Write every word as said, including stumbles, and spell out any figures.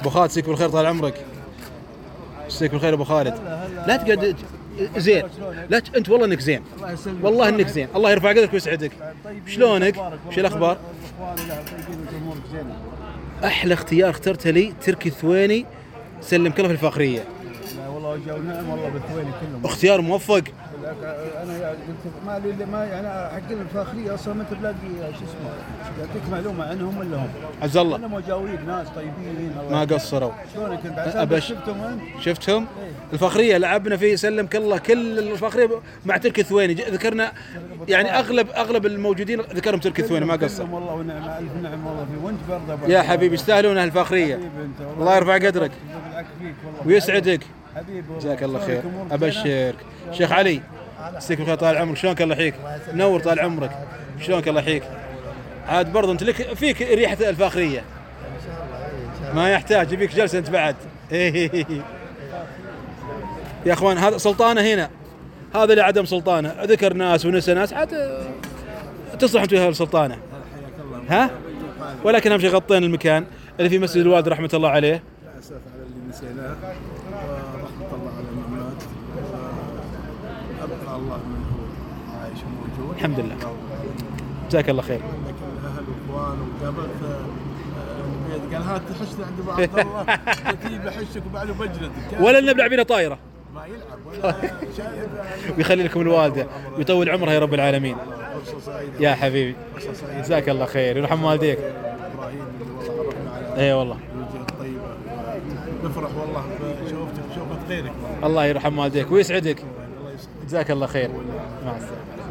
ابو خالد يسيك بالخير طال عمرك. يسيك بالخير ابو خالد. لا تقعد زين، لا ت... انت والله انك زين، والله انك زين، الله يرفع قدرك ويسعدك. شلونك؟ وش الاخبار؟ احلى اختيار اخترته لي تركي الثويني، سلم كله في الفاخريه. لا والله جو نعم والله بالثويني كلهم. اختيار موفق. انا قلت ما لي ما يعني حق الفاخريه اصلا ما تلاقي شو اسمه، يعطيك معلومه عنهم ولا هم عز الله انا مجاورين ناس طيبين ما قصروا. شلونك انت أبش... شفتهم انت؟ شفتهم؟ ايه؟ الفاخريه لعبنا فيه سلمك الله كل الفاخريه مع تركي الثويني، ذكرنا يعني اغلب اغلب الموجودين ذكرهم تركي الثويني ما قصر والله ونعم الف نعم والله في وانت برضه يا حبيبي يستاهلون اهل الفاخريه. الله يرفع قدرك ويسعدك حبيبي. جزاك الله خير. ابشرك شيخ علي يسيك بالخير طال عمرك. شلونك الله يحييك؟ نور طال عمرك. شلونك الله يحييك؟ عاد برضه انت لك فيك ريحه الفاخريه ما يحتاج، يبيك جلسه انت بعد. يا اخوان هذا سلطانه هنا، هذا لعدم سلطانه، ذكر ناس ونسى ناس، عاد تصلح انت السلطانه ها، ولكن اهم شيء غطينا المكان اللي في مسجد الوالد رحمه الله عليه. لا اسف على اللي نسيناه ورحمه الله على الممات، ابقى الله من هو عايش وموجود الحمد لله. جزاك الله خير. لك الاهل والاخوان وقابلت قال هات تحشني عند ابو عبد الله تجي بحشك وبعده بجلدك ولا نبلع بينا طايره ما يلعب ولا شايف ويخلي لكم الوالده ويطول عمرها يا رب العالمين. يا حبيبي جزاك الله خير ويرحم والديك. ابراهيم والله عرفنا على اي والله الوجه الطيبه، نفرح والله بشوفتك شوفه غيرك. الله يرحم والديك ويسعدك. جزاك الله خير. مع السلامه.